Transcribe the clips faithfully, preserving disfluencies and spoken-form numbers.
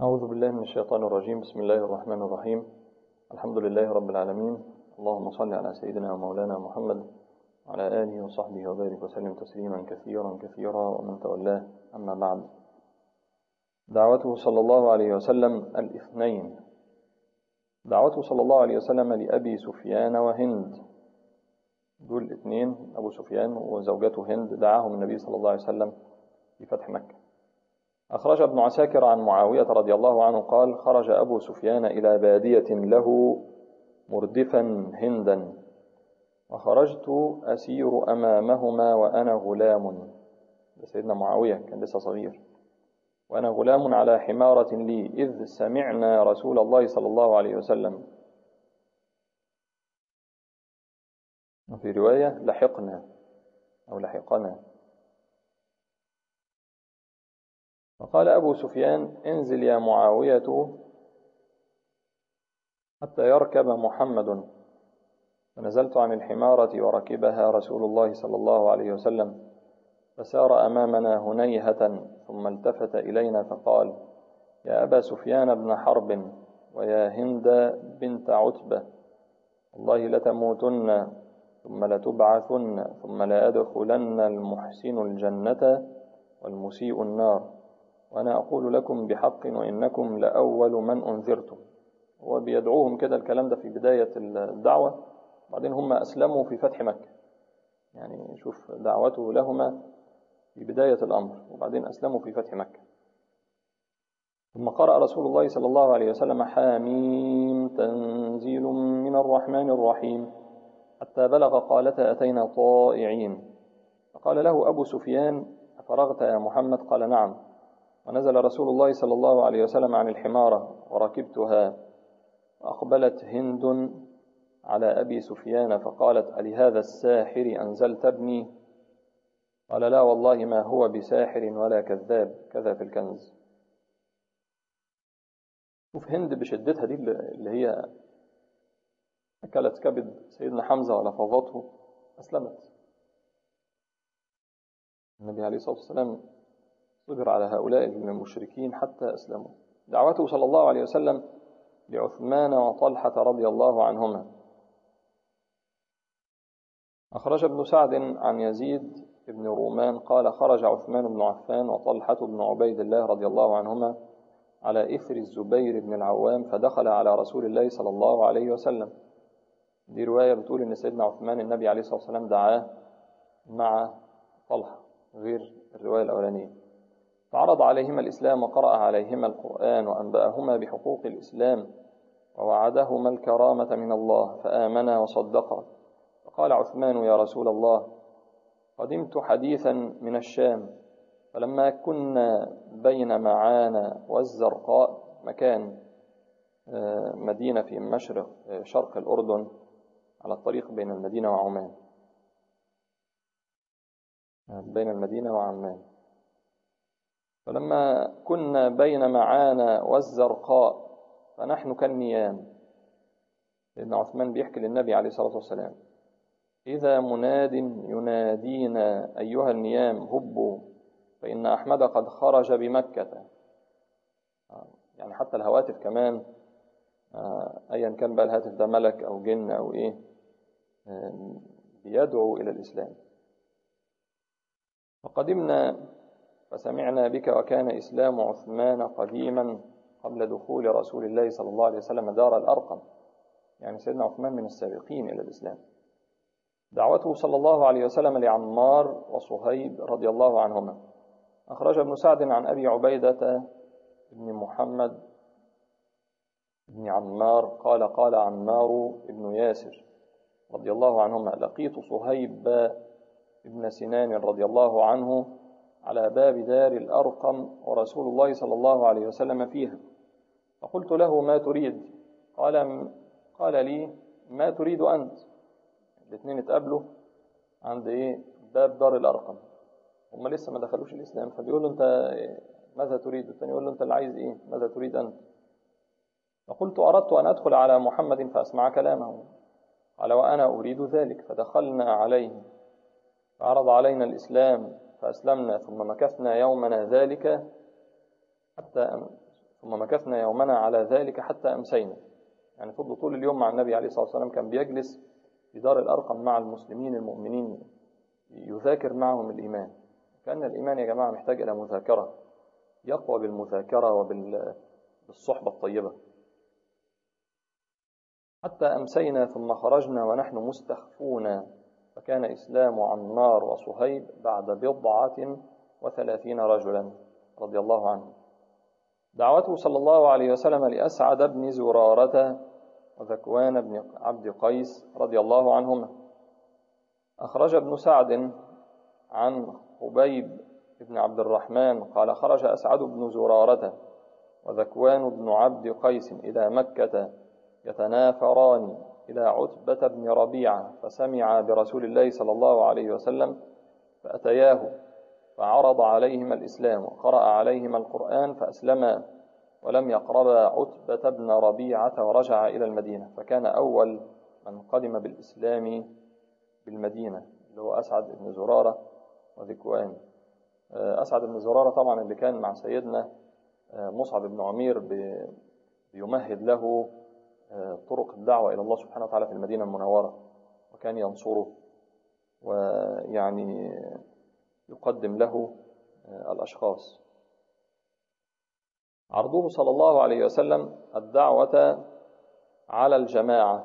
أعوذ بالله من الشيطان الرجيم. بسم الله الرحمن الرحيم. الحمد لله رب العالمين. اللهم صل على سيدنا ومولانا محمد وعلى آله وصحبه وبارك وسلم تسليما كثيرا كثيرا ومن تولاه. أما بعد، دعوته صلى الله عليه وسلم الاثنين. دعوته صلى الله عليه وسلم لأبي سفيان وهند، دول الاثنين أبو سفيان وزوجته هند، دعاهم النبي صلى الله عليه وسلم في فتح مكة. أخرج ابن عساكر عن معاوية رضي الله عنه قال: خرج أبو سفيان إلى بادية له مردفا هندا، وخرجت أسير أمامهما وأنا غلام. سيدنا معاوية كان لسه صغير. وأنا غلام على حمارة لي، إذ سمعنا رسول الله صلى الله عليه وسلم. وفي رواية لحقنا أو لحقنا. فقال أبو سفيان: انزل يا معاوية حتى يركب محمد. فنزلت عن الحمارة وركبها رسول الله صلى الله عليه وسلم، فسار أمامنا هنيهة، ثم التفت إلينا فقال: يا أبا سفيان بن حرب، ويا هند بنت عتبة، والله لتموتن ثم لتبعثن، ثم ليدخلن المحسن الجنة والمسيء النار، وأنا أقول لكم بحق وإنكم لأول من أنذرتم. هو بيدعوهم كده، الكلام ده في بداية الدعوة، بعدين هم أسلموا في فتح مكة. يعني شوف دعوته لهما في بداية الأمر، وبعدين أسلموا في فتح مكة. ثم قرأ رسول الله صلى الله عليه وسلم: حاميم تنزيل من الرحمن الرحيم، حتى بلغ قالتا أتينا طائعين. فقال له أبو سفيان: أفرغت يا محمد؟ قال: نعم. ونزل رسول الله صلى الله عليه وسلم عن الحمارة وركبتها، وأقبلت هند على أبي سفيان فقالت: ألهذا الساحر أنزلت ابني؟ قال: لا والله ما هو بساحر ولا كذاب، كذا في الكنز. شوف هند بشدتها دي، اللي هي أكلت كبد سيدنا حمزة ولفظته، أسلمت. النبي عليه الصلاة والسلام صبر على هؤلاء المشركين حتى أسلموا. دعوته صلى الله عليه وسلم لعثمان وطلحة رضي الله عنهما. أخرج ابن سعد عن يزيد بن رومان قال: خرج عثمان بن عفان وطلحة بن عبيد الله رضي الله عنهما على إثر الزبير بن العوام، فدخل على رسول الله صلى الله عليه وسلم. دي رواية بتقول إن سيدنا عثمان النبي عليه الصلاة والسلام دعاه مع طلحة، غير الرواية الأولانية. فعرض عليهما الإسلام وقرأ عليهما القرآن وأنبأهما بحقوق الإسلام ووعدهما الكرامة من الله، فآمنا وصدقا. فقال عثمان: يا رسول الله، قدمت حديثا من الشام، فلما كنا بين معانا والزرقاء، مكان مدينة في مشرق شرق الأردن على الطريق بين المدينة وعمان، بين المدينة وعمان. فلما كنا بين معانا والزرقاء فنحن كالنيام. لأن عثمان بيحكي للنبي عليه الصلاة والسلام: إذا مناد ينادينا أيها النيام هبوا، فإن أحمد قد خرج بمكة. يعني حتى الهواتف كمان، أيا كان بقى الهاتف ده ملك أو جن أو إيه، بيدعو إلى الإسلام. فقدمنا فسمعنا بك، وكان إسلام عثمان قديما قبل دخول رسول الله صلى الله عليه وسلم دار الأرقم. يعني سيدنا عثمان من السابقين إلى الإسلام. دعوته صلى الله عليه وسلم لعمار وصهيب رضي الله عنهما. أخرج ابن سعد عن أبي عبيدة بن محمد بن عمار قال: قال عمار بن ياسر رضي الله عنهما: لقيت صهيب بن سنان رضي الله عنه على باب دار الأرقم ورسول الله صلى الله عليه وسلم فيها، فقلت له: ما تريد؟ قال قال لي: ما تريد أنت؟ الاثنين اتقابلوا عند إيه؟ باب دار الأرقم، هم لسه ما دخلوش الإسلام. فبيقول له: أنت ماذا تريد؟ الثاني يقول له: أنت اللي عايز إيه؟ ماذا تريد أنت؟ فقلت: أردت أن أدخل على محمد فأسمع كلامه. قال: وأنا أريد ذلك. فدخلنا عليه فعرض علينا الإسلام فأسلمنا، ثم مكثنا يومنا ذلك حتى أن ثم مكثنا يومنا على ذلك حتى أمسينا. يعني فضل طول اليوم مع النبي عليه الصلاة والسلام، كان بيجلس في دار الأرقم مع المسلمين المؤمنين يذاكر معهم الإيمان. كأن الإيمان يا جماعة محتاج إلى مذاكرة، يقوى بالمذاكرة وبالصحبة الطيبة. حتى أمسينا ثم خرجنا ونحن مستخفون، فكان إسلام عمار وصهيب بعد بضعة وثلاثين رجلا رضي الله عنهم. دعوته صلى الله عليه وسلم لأسعد بن زرارة وذكوان بن عبد قيس رضي الله عنهما. أخرج ابن سعد عن خبيب بن عبد الرحمن قال: خرج أسعد بن زرارة وذكوان بن عبد قيس إلى مكة يتنافران إلى عتبة بن ربيعة، فسمع برسول الله صلى الله عليه وسلم فأتياه فعرض عليهما الإسلام وقرأ عليهما القرآن فأسلما، ولم يقربا عتبة بن ربيعة ورجع إلى المدينة. فكان أول من قدم بالإسلام بالمدينة اللي هو أسعد بن زرارة وذكوان. أسعد بن زرارة طبعا اللي كان مع سيدنا مصعب بن عمير بيمهد له طرق الدعوة إلى الله سبحانه وتعالى في المدينة المنورة، وكان ينصره ويعني يقدم له الأشخاص. عرضه صلى الله عليه وسلم الدعوة على الجماعة،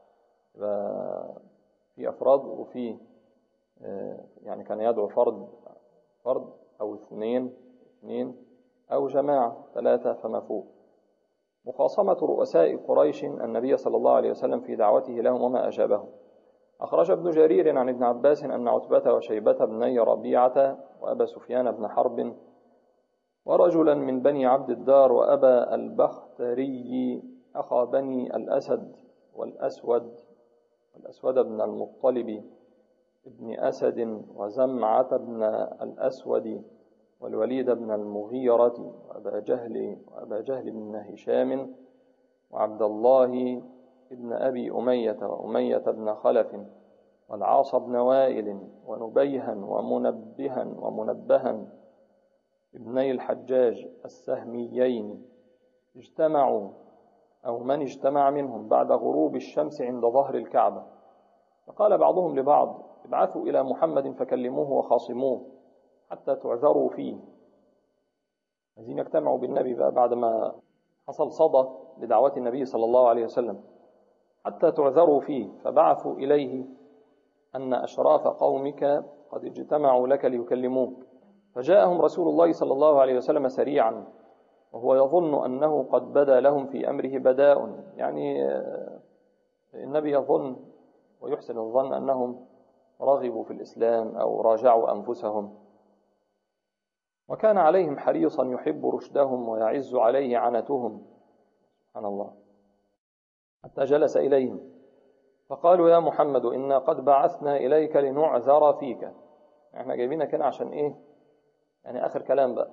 في أفراد وفي يعني كان يدعو فرد فرد أو اثنين اثنين أو جماعة ثلاثة فما فوق. مخاصمة رؤساء قريش النبي صلى الله عليه وسلم في دعوته لهم وما أجابهم. أخرج ابن جرير عن ابن عباس أن عتبة وشيبة بني ربيعة وأبا سفيان بن حرب ورجلا من بني عبد الدار وأبا البختري أخا بني الأسد والأسود والأسود بن المطلب ابن أسد وزمعة بن الأسود والوليد بن المغيرة وأبا جهل وأبا جهل بن هشام وعبد الله ابن أبي أمية وأمية بن خلف والعاص بن وائل ونبيها ومنبها ومنبها ابني الحجاج السهميين اجتمعوا أو من اجتمع منهم بعد غروب الشمس عند ظهر الكعبة. فقال بعضهم لبعض: ابعثوا إلى محمد فكلموه وخاصموه حتى تعذروا فيه. عايزين يجتمعوا بالنبي بقى بعد ما حصل صدى لدعوة النبي صلى الله عليه وسلم، حتى تعذروا فيه. فبعثوا إليه أن أشراف قومك قد اجتمعوا لك ليكلموك. فجاءهم رسول الله صلى الله عليه وسلم سريعا وهو يظن أنه قد بدا لهم في أمره بداء، يعني النبي يظن ويحسن الظن أنهم رغبوا في الإسلام أو راجعوا أنفسهم، وكان عليهم حريصا يحب رشدهم ويعز عليه عنتهم. سبحان الله. حتى جلس إليهم فقالوا: يا محمد إنا قد بعثنا إليك لنعذر فيك. احنا جايبينك هنا عشان إيه؟ يعني آخر كلام بقى.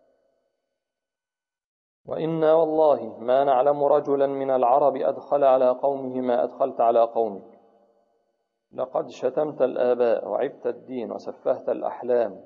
وإنا والله ما نعلم رجلا من العرب أدخل على قومه ما أدخلت على قومك. لقد شتمت الآباء وعبت الدين وسفهت الأحلام.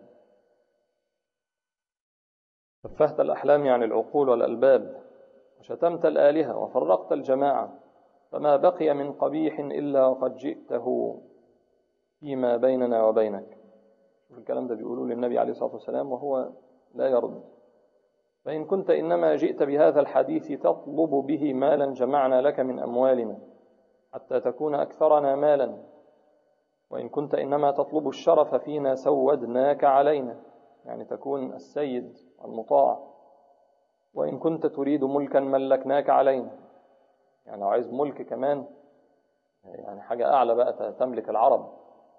سفهت الأحلام يعني العقول والألباب، وشتمت الآلهة وفرقت الجماعة، فما بقي من قبيح إلا وقد جئته فيما بيننا وبينك. شوف الكلام ده بيقولوا للنبي عليه الصلاة والسلام وهو لا يرد. فإن كنت إنما جئت بهذا الحديث تطلب به مالا جمعنا لك من أموالنا حتى تكون أكثرنا مالا، وإن كنت إنما تطلب الشرف فينا سودناك علينا، يعني تكون السيد المطاع. وإن كنت تريد ملكا ملكناك علينا، يعني لو عايز ملك كمان يعني حاجة أعلى بقى تملك العرب.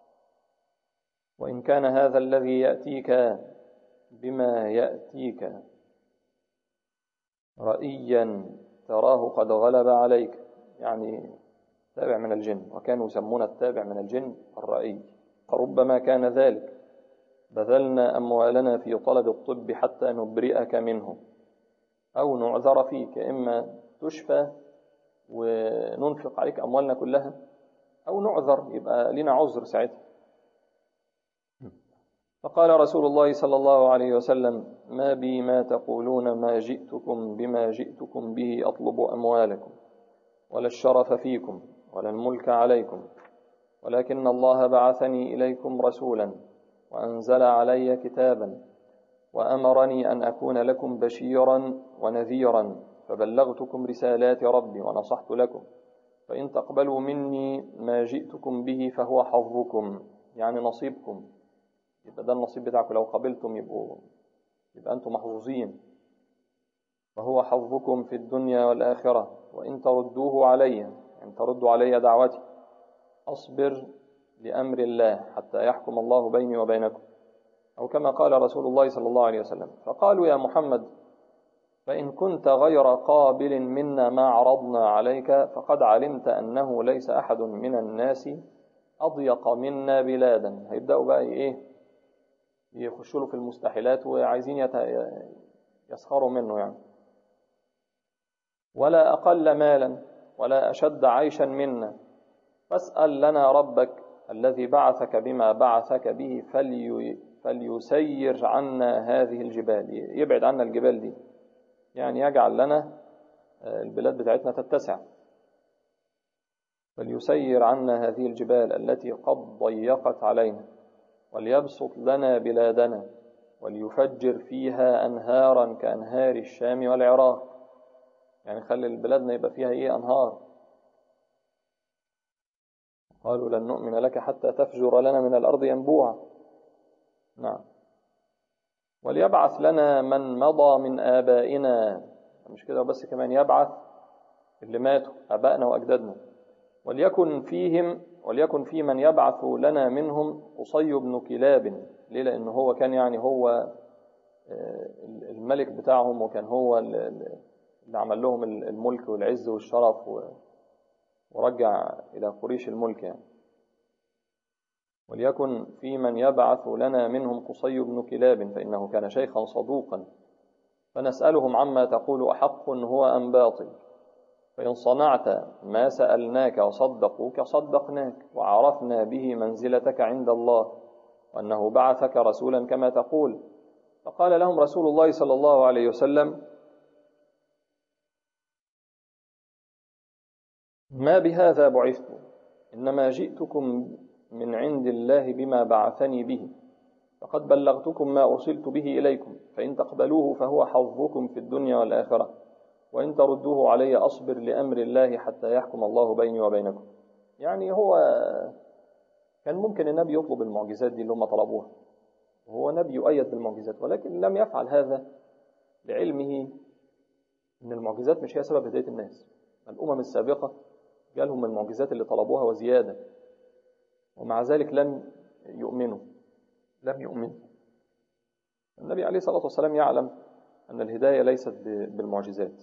وإن كان هذا الذي يأتيك بما يأتيك رأيا تراه قد غلب عليك، يعني تابع من الجن، وكانوا يسمون التابع من الجن الرأي. فربما كان ذلك بذلنا أموالنا في طلب الطب حتى نبرئك منه، أو نعذر فيك، إما تشفى وننفق عليك أموالنا كلها، أو نعذر يبقى لنا عذر ساعتها. فقال رسول الله صلى الله عليه وسلم: ما بي ما تقولون، ما جئتكم بما جئتكم به أطلب أموالكم ولا الشرف فيكم ولا الملك عليكم، ولكن الله بعثني إليكم رسولا وأنزل علي كتابا وأمرني أن أكون لكم بشيرا ونذيرا، فبلغتكم رسالات ربي ونصحت لكم، فإن تقبلوا مني ما جئتكم به فهو حظكم، يعني نصيبكم، يبقى ده النصيب بتاعكم، لو قبلتم يبقوا يبقى أنتم محظوظين، فهو حظكم في الدنيا والآخرة، وإن تردوه علي، يعني تردوا علي دعوتي، أصبر لأمر الله حتى يحكم الله بيني وبينكم، أو كما قال رسول الله صلى الله عليه وسلم. فقالوا: يا محمد، فإن كنت غير قابل منا ما عرضنا عليك، فقد علمت أنه ليس أحد من الناس أضيق منا بلادا. هيبدأوا بقى إيه، يخشوا له في المستحيلات وعايزين يسخروا منه يعني. ولا أقل مالا ولا أشد عيشا منا، فاسأل لنا ربك الذي بعثك بما بعثك به فلي فليسير عنا هذه الجبال، يبعد عنا الجبال دي، يعني يجعل لنا البلاد بتاعتنا تتسع. فليسير عنا هذه الجبال التي قد ضيقت علينا، وليبسط لنا بلادنا، وليفجر فيها أنهارا كأنهار الشام والعراق، يعني خلي بلادنا يبقى فيها إيه، أنهار. قالوا: لن نؤمن لك حتى تفجر لنا من الأرض ينبوعا. نعم. وليبعث لنا من مضى من آبائنا، مش كده بس، كمان يبعث اللي ماتوا آبائنا وأجدادنا. وليكن فيهم وليكن في من يبعث لنا منهم قصي بن كلاب. ليه؟ لأنه هو كان يعني هو الملك بتاعهم، وكان هو اللي عمل لهم الملك والعز والشرف ورجع إلى قريش الملك يعني. وليكن في من يبعث لنا منهم قصي بن كلاب، فإنه كان شيخا صدوقا، فنسألهم عما تقول أحق هو أم باطل، فإن صنعت ما سألناك وصدقوك صدقناك، وعرفنا به منزلتك عند الله، وأنه بعثك رسولا كما تقول. فقال لهم رسول الله صلى الله عليه وسلم: ما بهذا بعثت، إنما جئتكم من عند الله بما بعثني به، فقد بلغتكم ما أرسلت به إليكم، فإن تقبلوه فهو حظكم في الدنيا والآخرة، وإن تردوه علي أصبر لأمر الله حتى يحكم الله بيني وبينكم. يعني هو كان ممكن النبي يطلب المعجزات دي اللي هم طلبوها، وهو نبي يؤيد بالمعجزات، ولكن لم يفعل هذا لعلمه أن المعجزات مش هي سبب هداية الناس. الأمم السابقة جالهم المعجزات اللي طلبوها وزيادة، ومع ذلك لم يؤمنوا لم يؤمنوا النبي عليه الصلاة والسلام يعلم أن الهداية ليست بالمعجزات.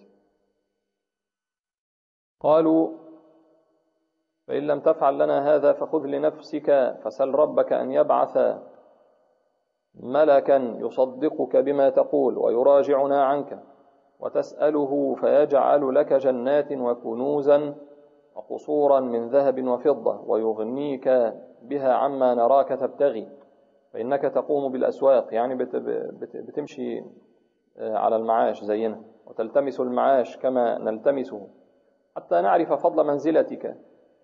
قالوا: فإن لم تفعل لنا هذا فخذ لنفسك، فسل ربك أن يبعث ملكا يصدقك بما تقول ويراجعنا عنك، وتسأله فيجعل لك جنات وكنوزا وقصورا من ذهب وفضة، ويغنيك بها عما نراك تبتغي، فإنك تقوم بالأسواق، يعني بتمشي على المعاش زينا، وتلتمس المعاش كما نلتمسه، حتى نعرف فضل منزلتك،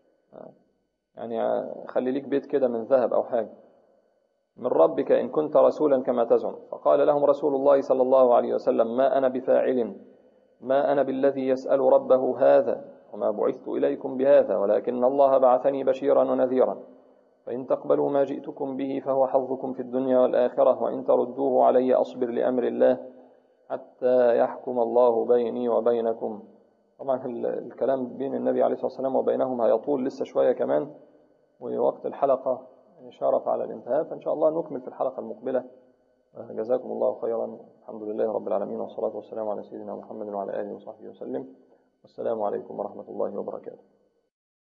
يعني خلي ليك بيت كده من ذهب أو حاجة من ربك إن كنت رسولا كما تزعم. فقال لهم رسول الله صلى الله عليه وسلم: ما أنا بفاعل ما أنا بالذي يسأل ربه هذا، وما بعثت إليكم بهذا، ولكن الله بعثني بشيرا ونذيرا، فإن تقبلوا ما جئتكم به فهو حظكم في الدنيا والآخرة، وإن تردوه علي أصبر لأمر الله حتى يحكم الله بيني وبينكم. طبعا الكلام بين النبي عليه الصلاة والسلام وبينهم هيطول لسه شوية كمان، ووقت الحلقة شرف على الانتهاء، فإن شاء الله نكمل في الحلقة المقبلة. جزاكم الله خيرا. الحمد لله رب العالمين، والصلاة والسلام على سيدنا محمد وعلى آله وصحبه وسلم، والسلام عليكم ورحمة الله وبركاته.